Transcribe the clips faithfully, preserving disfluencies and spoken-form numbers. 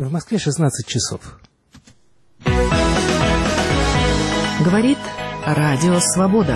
В Москве шестнадцать часов. Говорит Радио Свобода.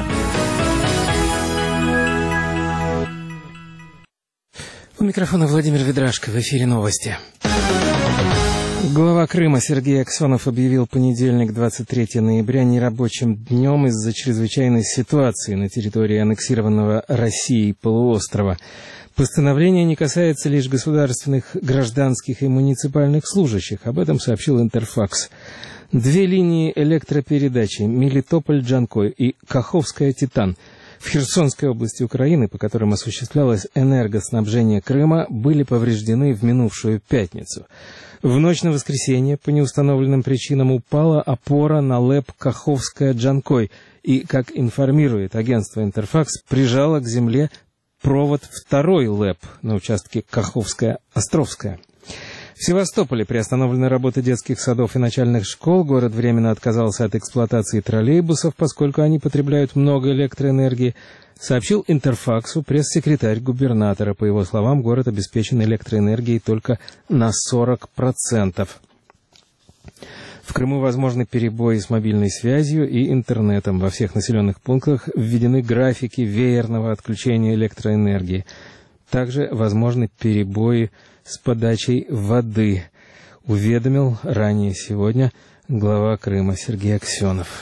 У микрофона Владимир Ведрашко. В эфире новости. Глава Крыма Сергей Аксенов объявил понедельник, двадцать третьего ноября, нерабочим днем из-за чрезвычайной ситуации на территории аннексированного Россией полуострова. Постановление не касается лишь государственных, гражданских и муниципальных служащих. Об этом сообщил Интерфакс. Две линии электропередачи Мелитополь-Джанкой и Каховская-Титан в Херсонской области Украины, по которым осуществлялось энергоснабжение Крыма, были повреждены в минувшую пятницу. В ночь на воскресенье по неустановленным причинам упала опора на ЛЭП Каховская-Джанкой и, как информирует агентство Интерфакс, прижала к земле провод второй ЛЭП на участке Каховская-Островская. В Севастополе приостановлены работы детских садов и начальных школ. Город временно отказался от эксплуатации троллейбусов, поскольку они потребляют много электроэнергии, сообщил Интерфаксу пресс-секретарь губернатора. По его словам, город обеспечен электроэнергией только на сорок процентов. В Крыму возможны перебои с мобильной связью и интернетом. Во всех населенных пунктах введены графики веерного отключения электроэнергии. Также возможны перебои с подачей воды, уведомил ранее сегодня глава Крыма Сергей Аксенов.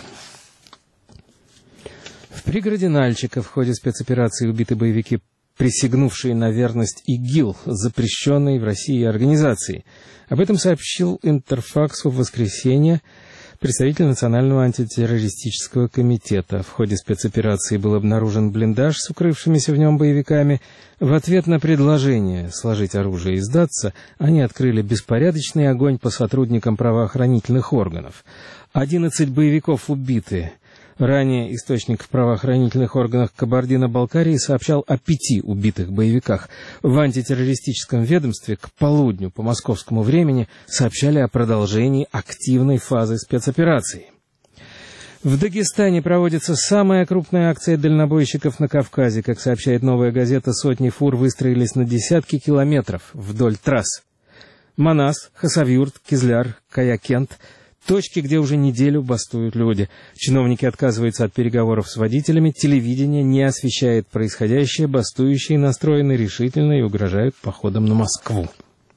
В пригороде Нальчика в ходе спецоперации убиты боевики, присягнувшие на верность ИГИЛ, запрещенной в России организации. Об этом сообщил Интерфаксу в воскресенье представитель Национального антитеррористического комитета. В ходе спецоперации был обнаружен блиндаж с укрывшимися в нем боевиками. В ответ на предложение сложить оружие и сдаться, они открыли беспорядочный огонь по сотрудникам правоохранительных органов. Одиннадцать боевиков убиты. Ранее источник в правоохранительных органах Кабардино-Балкарии сообщал о пяти убитых боевиках. В антитеррористическом ведомстве к полудню по московскому времени сообщали о продолжении активной фазы спецоперации. В Дагестане проводится самая крупная акция дальнобойщиков на Кавказе. Как сообщает «Новая газета», сотни фур выстроились на десятки километров вдоль трасс. Манас, Хасавюрт, Кизляр, Каякент — точки, где уже неделю бастуют люди. Чиновники отказываются от переговоров с водителями, телевидение не освещает происходящее, бастующие настроены решительно и угрожают походом на Москву.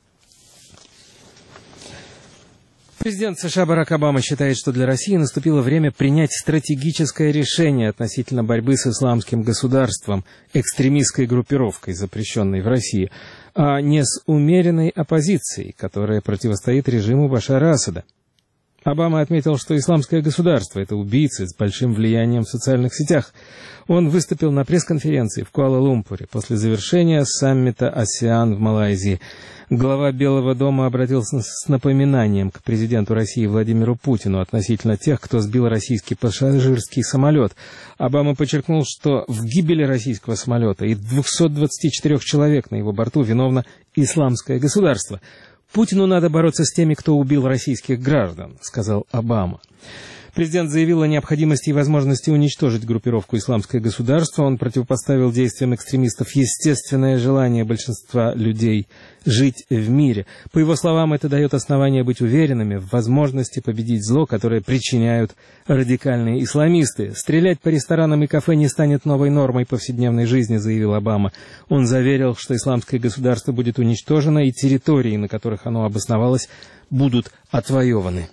Президент США Барак Обама считает, что для России наступило время принять стратегическое решение относительно борьбы с исламским государством, экстремистской группировкой, запрещенной в России, а не с умеренной оппозицией, которая противостоит режиму Башара Асада. Обама отметил, что исламское государство – это убийцы с большим влиянием в социальных сетях. Он выступил на пресс-конференции в Куала-Лумпуре после завершения саммита «АСЕАН» в Малайзии. Глава Белого дома обратился с напоминанием к президенту России Владимиру Путину относительно тех, кто сбил российский пассажирский самолет. Обама подчеркнул, что в гибели российского самолета и двухсот двадцати четырёх человек на его борту виновно исламское государство. «Путину надо бороться с теми, кто убил российских граждан», — сказал Обама. Президент заявил о необходимости и возможности уничтожить группировку «Исламское государство». Он противопоставил действиям экстремистов естественное желание большинства людей жить в мире. По его словам, это дает основание быть уверенными в возможности победить зло, которое причиняют радикальные исламисты. «Стрелять по ресторанам и кафе не станет новой нормой повседневной жизни», — заявил Обама. Он заверил, что «Исламское государство будет уничтожено, и территории, на которых оно обосновалось, будут отвоеваны».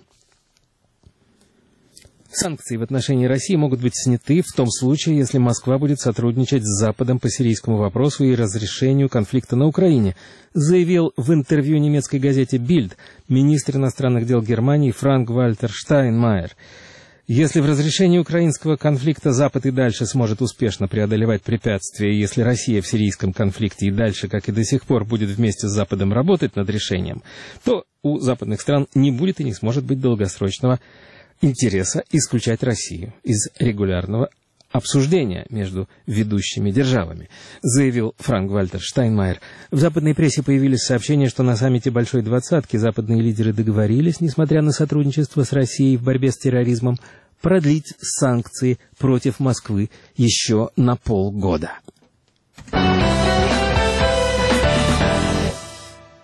Санкции в отношении России могут быть сняты в том случае, если Москва будет сотрудничать с Западом по сирийскому вопросу и разрешению конфликта на Украине, заявил в интервью немецкой газете «Бильд» министр иностранных дел Германии Франк-Вальтер Штайнмайер. Если в разрешении украинского конфликта Запад и дальше сможет успешно преодолевать препятствия, и если Россия в сирийском конфликте и дальше, как и до сих пор, будет вместе с Западом работать над решением, то у западных стран не будет и не сможет быть долгосрочного интереса исключать Россию из регулярного обсуждения между ведущими державами, заявил Франк-Вальтер Штайнмайер. В западной прессе появились сообщения, что на саммите Большой Двадцатки западные лидеры договорились, несмотря на сотрудничество с Россией в борьбе с терроризмом, продлить санкции против Москвы еще на полгода.